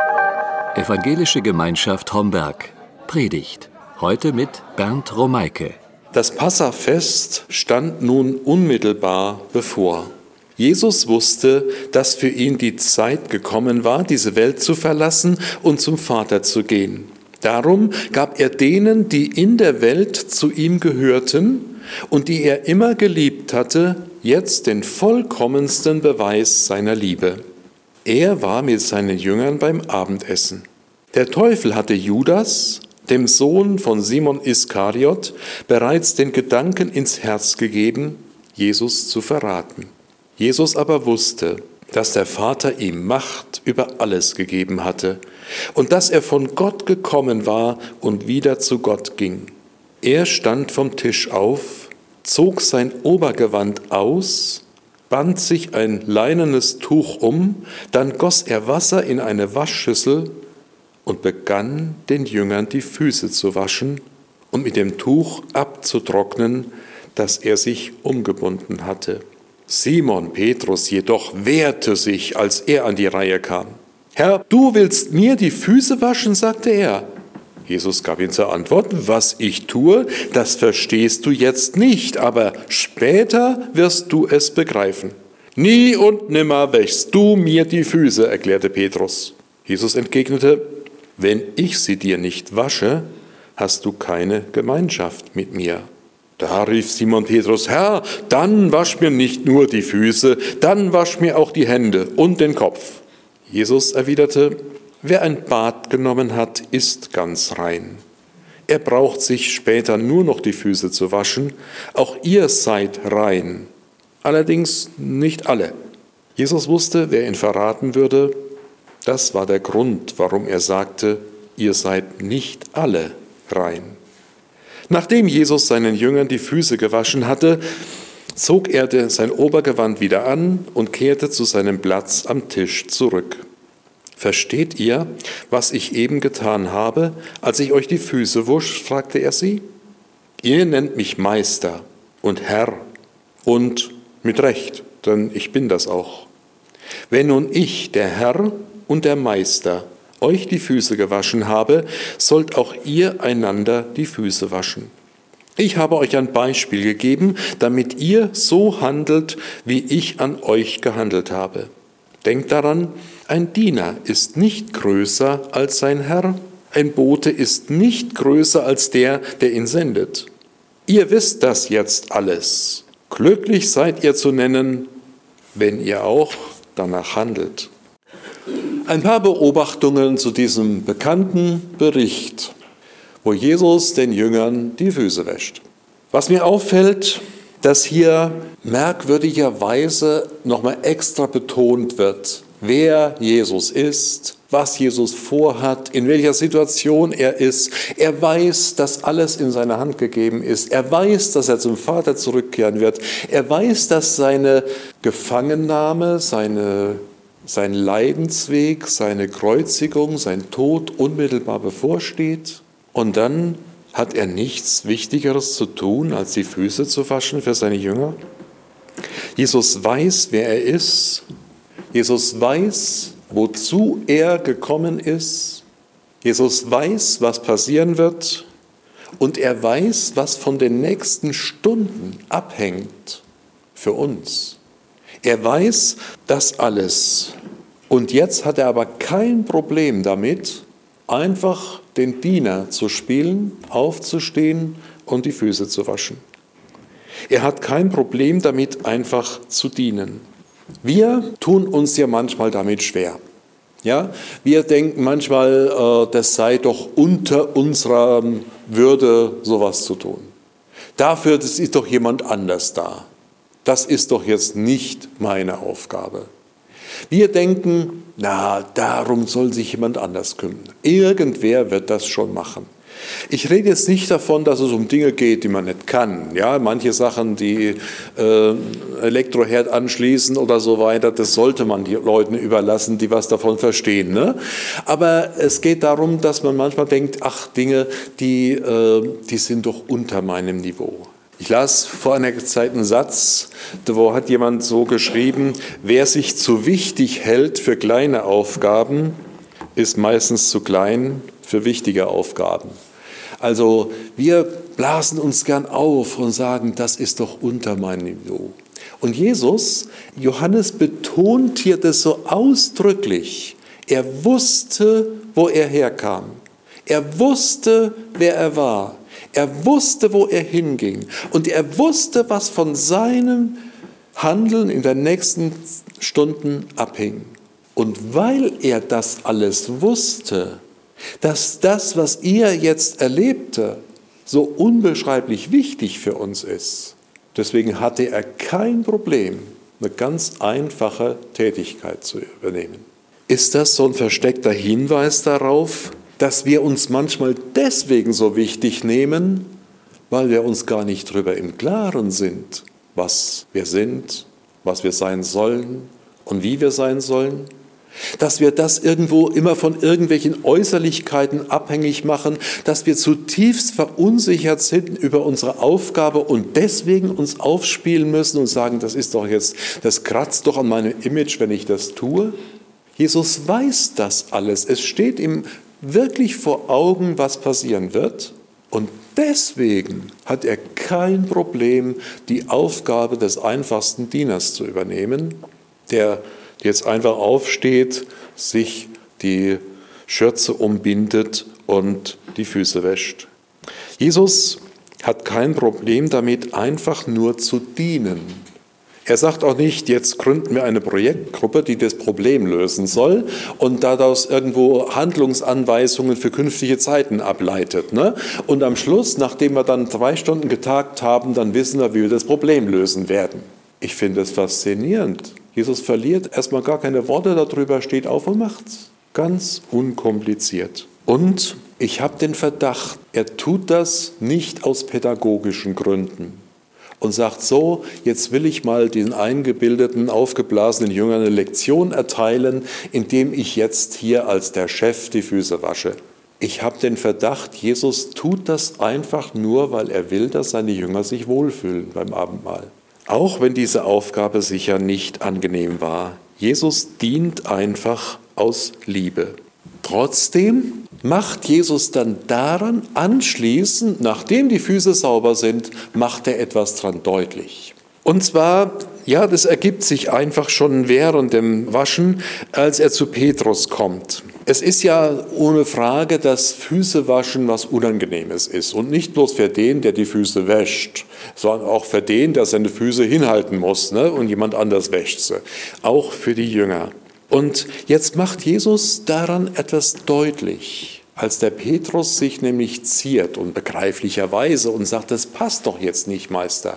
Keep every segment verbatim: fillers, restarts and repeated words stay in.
Evangelische Gemeinschaft Homberg. Predigt. Heute mit Bernd Romeike. Das Passafest stand nun unmittelbar bevor. Jesus wusste, dass für ihn die Zeit gekommen war, diese Welt zu verlassen und zum Vater zu gehen. Darum gab er denen, die in der Welt zu ihm gehörten und die er immer geliebt hatte, jetzt den vollkommensten Beweis seiner Liebe. Er war mit seinen Jüngern beim Abendessen. Der Teufel hatte Judas, dem Sohn von Simon Iskariot, bereits den Gedanken ins Herz gegeben, Jesus zu verraten. Jesus aber wusste, dass der Vater ihm Macht über alles gegeben hatte und dass er von Gott gekommen war und wieder zu Gott ging. Er stand vom Tisch auf, zog sein Obergewand aus, band sich ein leinenes Tuch um, dann goss er Wasser in eine Waschschüssel und begann den Jüngern die Füße zu waschen und mit dem Tuch abzutrocknen, das er sich umgebunden hatte. Simon Petrus jedoch wehrte sich, als er an die Reihe kam. »Herr, du willst mir die Füße waschen?« sagte er. Jesus gab ihm zur Antwort, »Was ich tue, das verstehst du jetzt nicht, aber später wirst du es begreifen. Nie und nimmer wäschst du mir die Füße«, erklärte Petrus. Jesus entgegnete, »Wenn ich sie dir nicht wasche, hast du keine Gemeinschaft mit mir.« Da rief Simon Petrus, »Herr, dann wasch mir nicht nur die Füße, dann wasch mir auch die Hände und den Kopf.« Jesus erwiderte, »Wer ein Bad genommen hat, ist ganz rein. Er braucht sich später nur noch die Füße zu waschen. Auch ihr seid rein. Allerdings nicht alle.« Jesus wusste, wer ihn verraten würde. Das war der Grund, warum er sagte, ihr seid nicht alle rein. Nachdem Jesus seinen Jüngern die Füße gewaschen hatte, zog er sein Obergewand wieder an und kehrte zu seinem Platz am Tisch zurück. »Versteht ihr, was ich eben getan habe, als ich euch die Füße wusch?« fragte er sie. »Ihr nennt mich Meister und Herr und mit Recht, denn ich bin das auch. Wenn nun ich, der Herr und der Meister, euch die Füße gewaschen habe, sollt auch ihr einander die Füße waschen. Ich habe euch ein Beispiel gegeben, damit ihr so handelt, wie ich an euch gehandelt habe. Denkt daran, ein Diener ist nicht größer als sein Herr, ein Bote ist nicht größer als der, der ihn sendet. Ihr wisst das jetzt alles. Glücklich seid ihr zu nennen, wenn ihr auch danach handelt.« Ein paar Beobachtungen zu diesem bekannten Bericht, wo Jesus den Jüngern die Füße wäscht. Was mir auffällt, dass hier merkwürdigerweise nochmal extra betont wird, wer Jesus ist, was Jesus vorhat, in welcher Situation er ist. Er weiß, dass alles in seine Hand gegeben ist. Er weiß, dass er zum Vater zurückkehren wird. Er weiß, dass seine Gefangennahme, seine Sein Leidensweg, seine Kreuzigung, sein Tod unmittelbar bevorsteht. Und dann hat er nichts Wichtigeres zu tun, als die Füße zu waschen für seine Jünger. Jesus weiß, wer er ist. Jesus weiß, wozu er gekommen ist. Jesus weiß, was passieren wird. Und er weiß, was von den nächsten Stunden abhängt für uns. Er weiß das alles. Und jetzt hat er aber kein Problem damit, einfach den Diener zu spielen, aufzustehen und die Füße zu waschen. Er hat kein Problem damit, einfach zu dienen. Wir tun uns ja manchmal damit schwer. Ja, wir denken manchmal, das sei doch unter unserer Würde, sowas zu tun. Dafür das ist doch jemand anders da. Das ist doch jetzt nicht meine Aufgabe. Wir denken, na, darum soll sich jemand anders kümmern. Irgendwer wird das schon machen. Ich rede jetzt nicht davon, dass es um Dinge geht, die man nicht kann. Ja, manche Sachen, die äh, Elektroherd anschließen oder so weiter, das sollte man den Leuten überlassen, die was davon verstehen. Ne? Aber es geht darum, dass man manchmal denkt, ach, Dinge, die, äh, die sind doch unter meinem Niveau. Ich las vor einer Zeit einen Satz, wo hat jemand so geschrieben, wer sich zu wichtig hält für kleine Aufgaben, ist meistens zu klein für wichtige Aufgaben. Also wir blasen uns gern auf und sagen, das ist doch unter meinem Niveau. Und Jesus, Johannes betont hier das so ausdrücklich. Er wusste, wo er herkam. Er wusste, wer er war. Er wusste, wo er hinging. Und er wusste, was von seinem Handeln in den nächsten Stunden abhing. Und weil er das alles wusste, dass das, was er jetzt erlebte, so unbeschreiblich wichtig für uns ist, deswegen hatte er kein Problem, eine ganz einfache Tätigkeit zu übernehmen. Ist das so ein versteckter Hinweis darauf, dass wir uns manchmal deswegen so wichtig nehmen, weil wir uns gar nicht darüber im Klaren sind, was wir sind, was wir sein sollen und wie wir sein sollen? Dass wir das irgendwo immer von irgendwelchen Äußerlichkeiten abhängig machen, dass wir zutiefst verunsichert sind über unsere Aufgabe und deswegen uns aufspielen müssen und sagen, das ist doch jetzt, das kratzt doch an meinem Image, wenn ich das tue. Jesus weiß das alles. Es steht ihm wirklich vor Augen, was passieren wird. Und deswegen hat er kein Problem, die Aufgabe des einfachsten Dieners zu übernehmen, der jetzt einfach aufsteht, sich die Schürze umbindet und die Füße wäscht. Jesus hat kein Problem damit, einfach nur zu dienen. Er sagt auch nicht, jetzt gründen wir eine Projektgruppe, die das Problem lösen soll und daraus irgendwo Handlungsanweisungen für künftige Zeiten ableitet. Ne? Und am Schluss, nachdem wir dann drei Stunden getagt haben, dann wissen wir, wie wir das Problem lösen werden. Ich finde es faszinierend. Jesus verliert erstmal gar keine Worte darüber, steht auf und macht's. Ganz unkompliziert. Und ich habe den Verdacht, er tut das nicht aus pädagogischen Gründen und sagt so, jetzt will ich mal den eingebildeten, aufgeblasenen Jüngern eine Lektion erteilen, indem ich jetzt hier als der Chef die Füße wasche. Ich habe den Verdacht, Jesus tut das einfach nur, weil er will, dass seine Jünger sich wohlfühlen beim Abendmahl. Auch wenn diese Aufgabe sicher nicht angenehm war. Jesus dient einfach aus Liebe. Trotzdem macht Jesus dann daran anschließend, nachdem die Füße sauber sind, macht er etwas dran deutlich. Und zwar, ja, das ergibt sich einfach schon während dem Waschen, als er zu Petrus kommt. Es ist ja ohne Frage, dass Füßewaschen was Unangenehmes ist. Und nicht bloß für den, der die Füße wäscht, sondern auch für den, der seine Füße hinhalten muss, ne? Und jemand anders wäscht sie. Auch für die Jünger. Und jetzt macht Jesus daran etwas deutlich, als der Petrus sich nämlich ziert und begreiflicherweise und sagt, das passt doch jetzt nicht, Meister.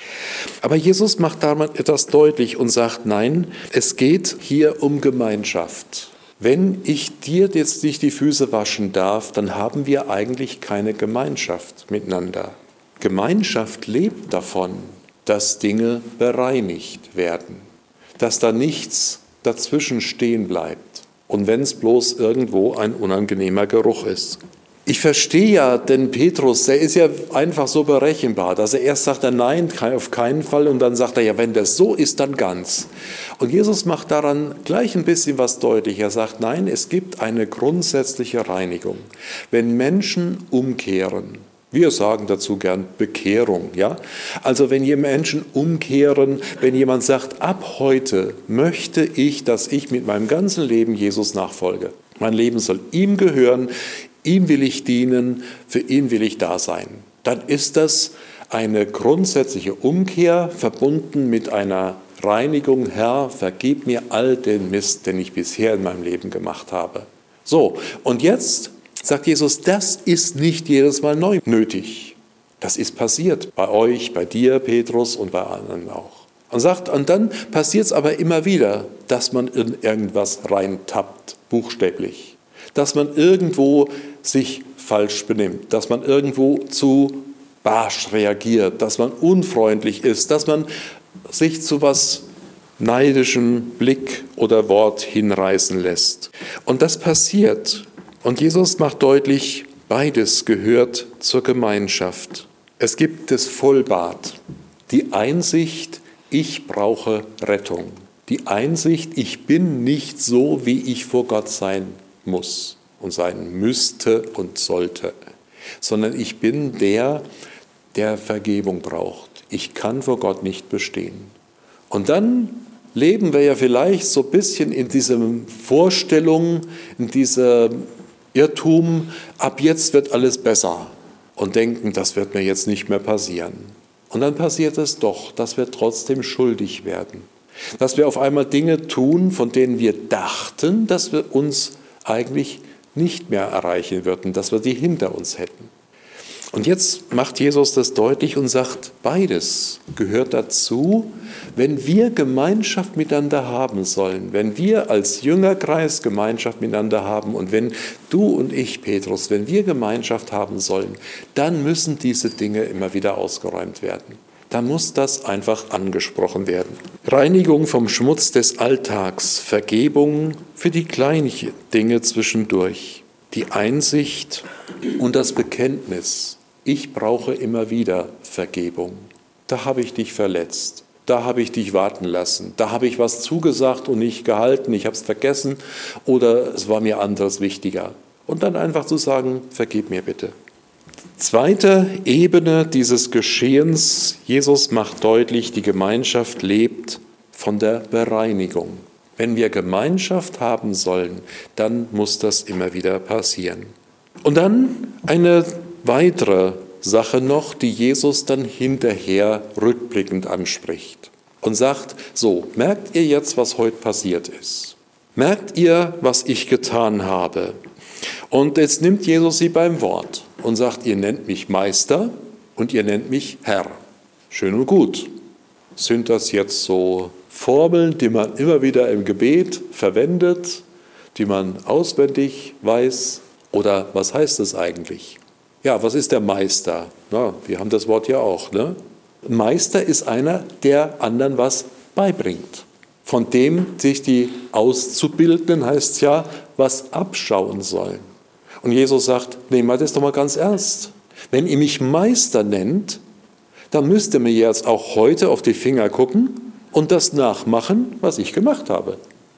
Aber Jesus macht daran etwas deutlich und sagt, nein, es geht hier um Gemeinschaft. Wenn ich dir jetzt nicht die Füße waschen darf, dann haben wir eigentlich keine Gemeinschaft miteinander. Gemeinschaft lebt davon, dass Dinge bereinigt werden, dass da nichts dazwischen stehen bleibt und wenn es bloß irgendwo ein unangenehmer Geruch ist. Ich verstehe ja den Petrus, der ist ja einfach so berechenbar, dass er erst sagt, er nein, auf keinen Fall und dann sagt er, ja, wenn das so ist, dann ganz. Und Jesus macht daran gleich ein bisschen was deutlich. Er sagt, nein, es gibt eine grundsätzliche Reinigung. Wenn Menschen umkehren, wir sagen dazu gern Bekehrung, ja? Also wenn die Menschen umkehren, wenn jemand sagt, ab heute möchte ich, dass ich mit meinem ganzen Leben Jesus nachfolge. Mein Leben soll ihm gehören, ihm will ich dienen, für ihn will ich da sein. Dann ist das eine grundsätzliche Umkehr verbunden mit einer Reinigung. Herr, vergib mir all den Mist, den ich bisher in meinem Leben gemacht habe. So, und jetzt sagt Jesus, das ist nicht jedes Mal neu nötig. Das ist passiert bei euch, bei dir, Petrus, und bei anderen auch. Und sagt, und dann passiert es aber immer wieder, dass man in irgendwas reintappt, buchstäblich. Dass man irgendwo sich falsch benimmt, dass man irgendwo zu barsch reagiert, dass man unfreundlich ist, dass man sich zu was neidischem Blick oder Wort hinreißen lässt. Und das passiert. Und Jesus macht deutlich, beides gehört zur Gemeinschaft. Es gibt das Vollbad, die Einsicht, ich brauche Rettung. Die Einsicht, ich bin nicht so, wie ich vor Gott sein muss und sein müsste und sollte, sondern ich bin der, der Vergebung braucht. Ich kann vor Gott nicht bestehen. Und dann leben wir ja vielleicht so ein bisschen in dieser Vorstellung, in diesem Irrtum, ab jetzt wird alles besser und denken, das wird mir jetzt nicht mehr passieren. Und dann passiert es doch, dass wir trotzdem schuldig werden. Dass wir auf einmal Dinge tun, von denen wir dachten, dass wir uns eigentlich nicht mehr erreichen würden, dass wir die hinter uns hätten. Und jetzt macht Jesus das deutlich und sagt, beides gehört dazu, wenn wir Gemeinschaft miteinander haben sollen, wenn wir als Jüngerkreis Gemeinschaft miteinander haben und wenn du und ich, Petrus, wenn wir Gemeinschaft haben sollen, dann müssen diese Dinge immer wieder ausgeräumt werden. Dann muss das einfach angesprochen werden. Reinigung vom Schmutz des Alltags, Vergebung für die kleinen Dinge zwischendurch, die Einsicht und das Bekenntnis. Ich brauche immer wieder Vergebung. Da habe ich dich verletzt, da habe ich dich warten lassen, da habe ich was zugesagt und nicht gehalten, ich habe es vergessen oder es war mir anderes wichtiger. Und dann einfach zu sagen, vergib mir bitte. Zweite Ebene dieses Geschehens, Jesus macht deutlich, die Gemeinschaft lebt von der Bereinigung. Wenn wir Gemeinschaft haben sollen, dann muss das immer wieder passieren. Und dann eine weitere Sache noch, die Jesus dann hinterher rückblickend anspricht und sagt, so, merkt ihr jetzt, was heute passiert ist? Merkt ihr, was ich getan habe? Und jetzt nimmt Jesus sie beim Wort und sagt, ihr nennt mich Meister und ihr nennt mich Herr. Schön und gut. Sind das jetzt so Formeln, die man immer wieder im Gebet verwendet, die man auswendig weiß? Oder was heißt es eigentlich? Ja, was ist der Meister? Na, wir haben das Wort ja auch. Ne? Ein Meister ist einer, der anderen was beibringt. Von dem sich die Auszubildenden, heißt es ja, was abschauen sollen. Und Jesus sagt, nehmen wir das doch mal ganz ernst. Wenn ihr mich Meister nennt, dann müsst ihr mir jetzt auch heute auf die Finger gucken und das nachmachen, was ich gemacht habe.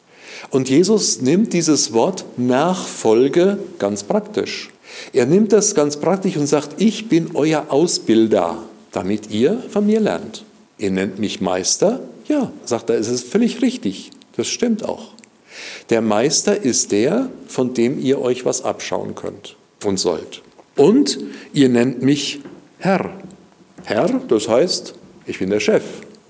Und Jesus nimmt dieses Wort Nachfolge ganz praktisch. Er nimmt das ganz praktisch und sagt, ich bin euer Ausbilder, damit ihr von mir lernt. Ihr nennt mich Meister? Ja, sagt er, es ist völlig richtig. Das stimmt auch. Der Meister ist der, von dem ihr euch was abschauen könnt und sollt. Und ihr nennt mich Herr. Herr, das heißt, ich bin der Chef.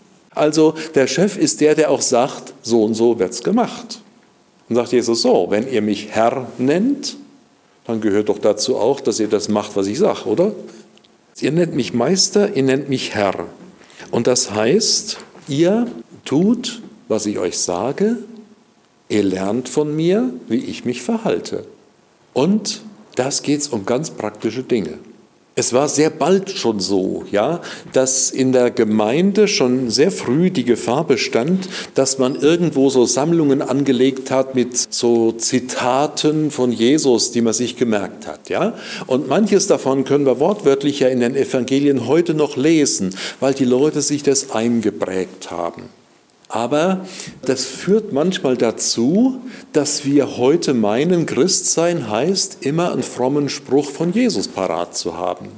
Also der Chef ist der, der auch sagt, so und so wird's gemacht. Und sagt Jesus so, wenn ihr mich Herr nennt, dann gehört doch dazu auch, dass ihr das macht, was ich sage, oder? Ihr nennt mich Meister, ihr nennt mich Herr. Und das heißt, ihr tut, was ich euch sage, ihr lernt von mir, wie ich mich verhalte. Und das geht um ganz praktische Dinge. Es war sehr bald schon so, ja, dass in der Gemeinde schon sehr früh die Gefahr bestand, dass man irgendwo so Sammlungen angelegt hat mit so Zitaten von Jesus, die man sich gemerkt hat, ja. Und manches davon können wir wortwörtlich ja in den Evangelien heute noch lesen, weil die Leute sich das eingeprägt haben. Aber das führt manchmal dazu, dass wir heute meinen, Christsein heißt, immer einen frommen Spruch von Jesus parat zu haben.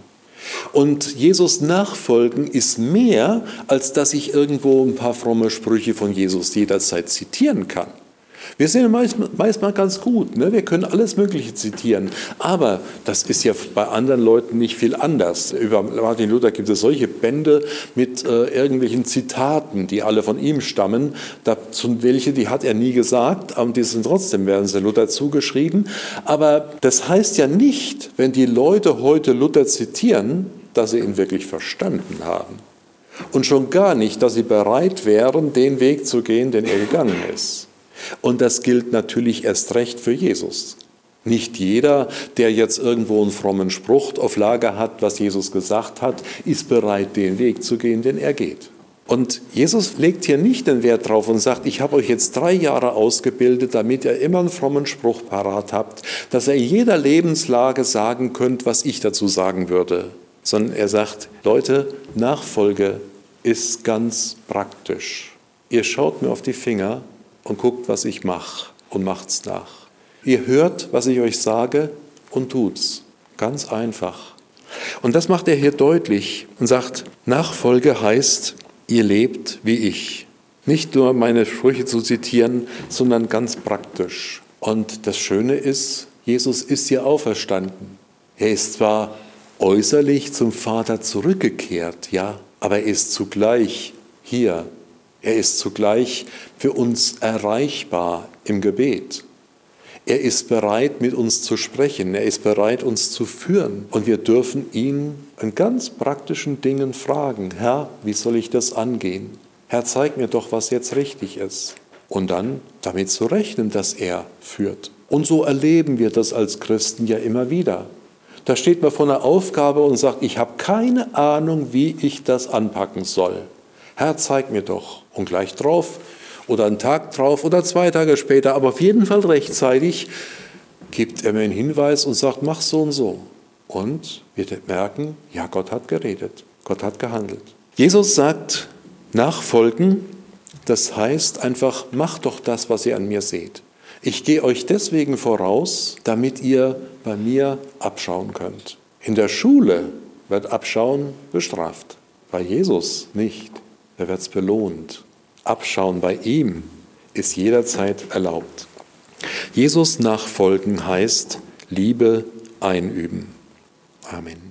Und Jesus nachfolgen ist mehr, als dass ich irgendwo ein paar fromme Sprüche von Jesus jederzeit zitieren kann. Wir sind meistens ganz gut, ne? Wir können alles Mögliche zitieren, aber das ist ja bei anderen Leuten nicht viel anders. Über Martin Luther gibt es solche Bände mit äh, irgendwelchen Zitaten, die alle von ihm stammen. Dazu welche, die hat er nie gesagt, und die sind trotzdem, werden sie Luther zugeschrieben. Aber das heißt ja nicht, wenn die Leute heute Luther zitieren, dass sie ihn wirklich verstanden haben. Und schon gar nicht, dass sie bereit wären, den Weg zu gehen, den er gegangen ist. Und das gilt natürlich erst recht für Jesus. Nicht jeder, der jetzt irgendwo einen frommen Spruch auf Lager hat, was Jesus gesagt hat, ist bereit, den Weg zu gehen, den er geht. Und Jesus legt hier nicht den Wert drauf und sagt, ich habe euch jetzt drei Jahre ausgebildet, damit ihr immer einen frommen Spruch parat habt, dass ihr in jeder Lebenslage sagen könnt, was ich dazu sagen würde. Sondern er sagt, Leute, Nachfolge ist ganz praktisch. Ihr schaut mir auf die Finger und guckt, was ich mache und macht's nach. Ihr hört, was ich euch sage und tut's. Ganz einfach. Und das macht er hier deutlich und sagt, Nachfolge heißt, ihr lebt wie ich. Nicht nur meine Sprüche zu zitieren, sondern ganz praktisch. Und das Schöne ist, Jesus ist hier auferstanden. Er ist zwar äußerlich zum Vater zurückgekehrt, ja, aber er ist zugleich hier. Er ist zugleich für uns erreichbar im Gebet. Er ist bereit, mit uns zu sprechen. Er ist bereit, uns zu führen. Und wir dürfen ihn in ganz praktischen Dingen fragen. Herr, wie soll ich das angehen? Herr, zeig mir doch, was jetzt richtig ist. Und dann damit zu rechnen, dass er führt. Und so erleben wir das als Christen ja immer wieder. Da steht man vor einer Aufgabe und sagt, ich habe keine Ahnung, wie ich das anpacken soll. Herr, zeig mir doch. Und gleich drauf oder einen Tag drauf oder zwei Tage später, aber auf jeden Fall rechtzeitig, gibt er mir einen Hinweis und sagt, mach so und so. Und wir merken, ja, Gott hat geredet, Gott hat gehandelt. Jesus sagt, nachfolgen, das heißt einfach, macht doch das, was ihr an mir seht. Ich gehe euch deswegen voraus, damit ihr bei mir abschauen könnt. In der Schule wird Abschauen bestraft, bei Jesus nicht. Da wird es belohnt. Abschauen bei ihm ist jederzeit erlaubt. Jesus nachfolgen heißt Liebe einüben. Amen.